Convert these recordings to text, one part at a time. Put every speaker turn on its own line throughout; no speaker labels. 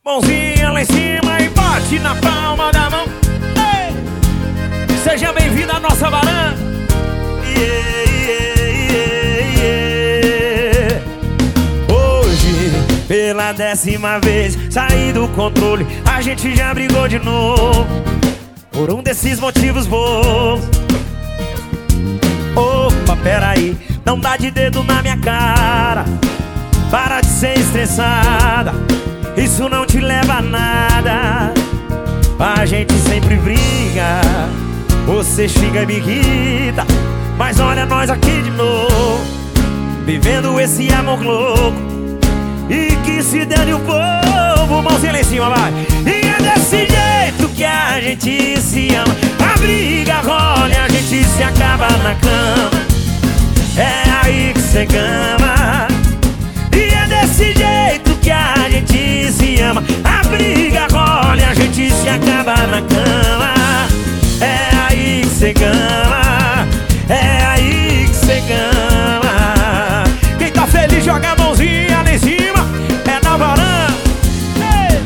Mãozinha lá em cima e bate na palma da mão. Ei! Seja bem-vindo à nossa varanda. Hoje, pela 10ª vez, saí do controle. A gente já brigou de novo. Por um desses motivos bons. Opa, peraí, não dá de dedo na minha cara. Para de ser estressada, isso não te leva a nada. A gente sempre briga, você xinga e me irrita. Mas olha nós aqui de novo, vivendo esse amor louco. E que se dane o povo, mãozinha lá em cima, vai. E é desse jeito que a gente se ama. A briga rola e a gente se acaba na cama. É aí que cê gama. E é desse jeito que a gente se ama. A briga rola e a gente se acaba na cama. É aí que cê gama. É aí que cê gama. Quem tá feliz joga a mãozinha lá em cima. É na varanda. Ei!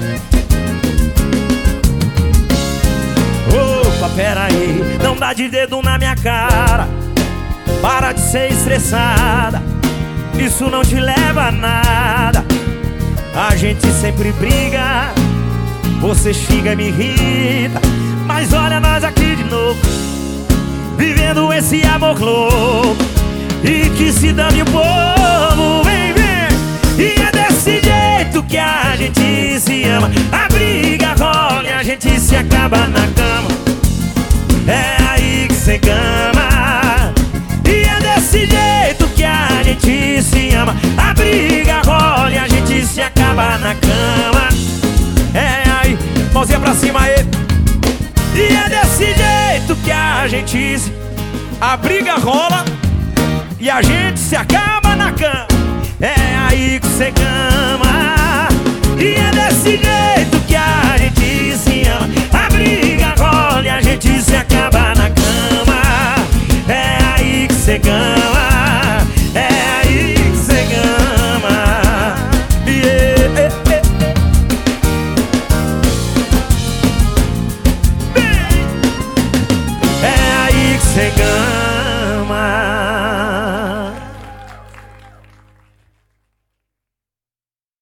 Opa, peraí, não dá de dedo na minha cara. Para de ser estressada, isso não te leva a nada. A gente sempre briga, você xinga e me irrita. Mas olha nós aqui de novo, vivendo esse amor louco. E que se dane o povo, vem, vem. E é desse jeito que a gente se ama. A briga rola e a gente se acaba na cama. É aí que cê gama. E é desse jeito que a gente se ama. A briga rola e a gente se acaba na cama. É aí, mãozinha pra cima aí. E é desse jeito que a gente se... A briga rola e a gente se acaba na cama. É aí que cê gama. E é desse jeito que a gente se ama. A briga rola e a gente se acaba na cama. É aí que cê gama.